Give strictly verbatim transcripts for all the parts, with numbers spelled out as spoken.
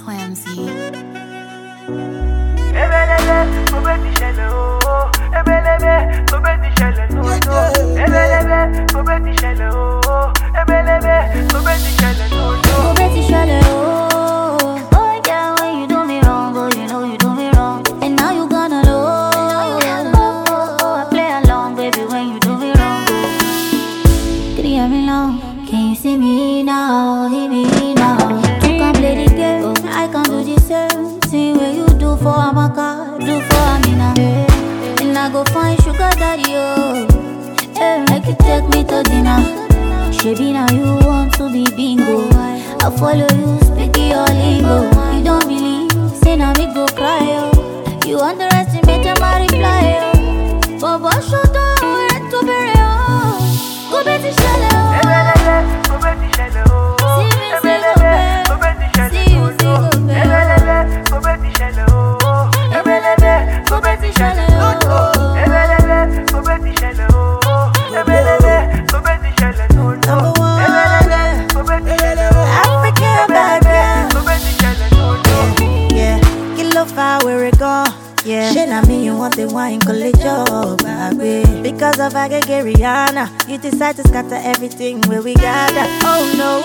Clamsy. Ebelebe, mo be ti ṣẹlẹ̀ o. Ebelebe, mo be ti ṣẹlẹ̀ no no. Ebelebe, mo be ti ṣẹlẹ̀ o. Ebelebe, mo be ti ṣẹlẹ̀ no no. Mo be ti ṣẹlẹ̀ o. Oh yeah, when you do me wrong, oh you know you do me wrong, and now you gonna know. Oh, I play along, baby, when you do me wrong. Can you hear me now? Can you see me now? Hear me now? You can play the game, I can do the same thing where you do for Amaka, do for Amina. And I go find sugar daddy, oh. Hey, make you take me to dinner. Shebi now you want to be bingo. I follow you, speak your lingo. You don't believe, say now me go cry, oh. You underestimate my reply, oh. Baba shut up, red to bury, oh. Go be the shell, oh. Ebelebe, mo be ti ṣẹlẹ̀ o. See me, see Ebelebe, mo be ti see ṣẹlẹ̀ you, see no go no. back. Ebelebe, mo be ti ṣẹlẹ̀ o. Ebelebe, mo be ti ṣẹlẹ̀ no no. Ebelebe, mo be ti ṣẹlẹ̀ o. Ebelebe, mo be ti ṣẹlẹ̀ no no. Number one, Ebelebe, mo be ti ṣẹlẹ̀ o. African bad girl. Mo be ti ṣẹlẹ̀ no no. Yeah, kilo far where it go. Yeah, shit, I mean you want the wine, college job, baby. Because of I get Rihanna, you decide to scatter everything where we gather. Oh no,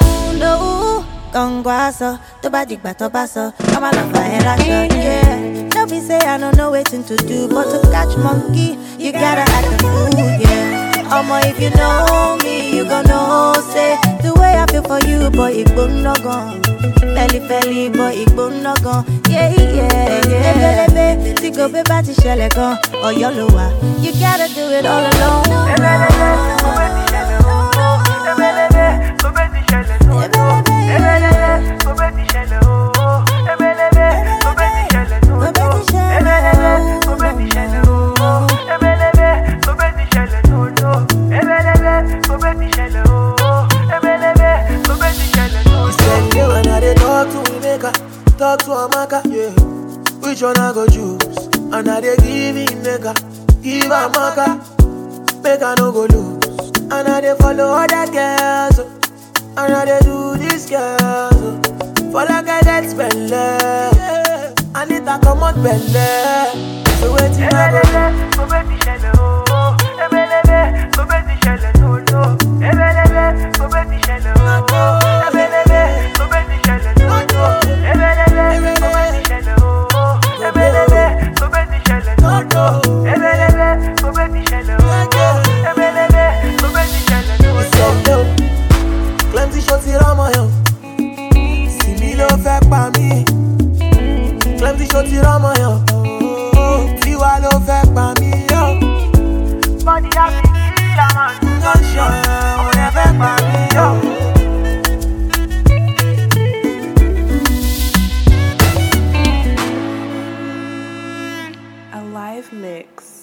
no, Gongwaso, to badi batobaso, come on up fire action, yeah. Don't be say I don't know waiting to do, but to catch monkey, you gotta act a fool, yeah. Omo, if you know me, you gon' know, say, the way I feel for you, boy, it won't no gone. Belly, belly, boy, it won't no gone. Yeah, yeah, yeah. Ebelebe, ti go be bati shele gon, or yolowa. You gotta do it all alone. Ebelebe, mo be ti ṣẹlẹ̀ o. Ebelebe, mo be ti ṣẹlẹ̀ no no. Ebelebe, mo be ti ṣẹlẹ̀ o. Ebelebe, mo be ti ṣẹlẹ̀ no no. Ebelebe, mo be ti ṣẹlẹ̀ o. Ebelebe, mo be ti ṣẹlẹ̀ no no. Ebelebe, mo be ti ṣẹlẹ̀ o. Ebelebe, mo be ti ṣẹlẹ̀ no no. Spend you and I dey talk to Emeka, talk to Amaka, yeah. Which one I go choose? And I dey give Emeka, give Amaka, make I no go lose. And I dey follow other girls, oh. And I dey do this girls, oh. For like I get spend, yeah. I need to come out belle. So waiting I go do. Ebelebe, mo be ti ṣẹlẹ̀ o. Ebelebe, mo be ti ṣẹlẹ̀ no no. Ebelebe, mo be ti ṣẹlẹ̀ o. Ebelebe, mo be ti ṣẹlẹ̀ no no. Ebelebe, mo be ti ṣẹlẹ̀ o. Ebelebe, mo be ti ṣẹlẹ̀ no no. Ebelebe, mo be ti ṣẹlẹ̀ o. Ebelebe, mo be ti ṣẹlẹ̀ no no. Ìṣẹ̀lẹ̀ o, Clemsy ṣó ti rọ́mọ yàn. Sìmí ló fẹ́ pa mí. Clemsy ṣó ti rọ́mọ yàn. Tiwa ló fẹ́ pa mí yàn. Body happy, feel am and do not show. Ọmọ yẹn fẹ́ pa mí yàn. A live mix.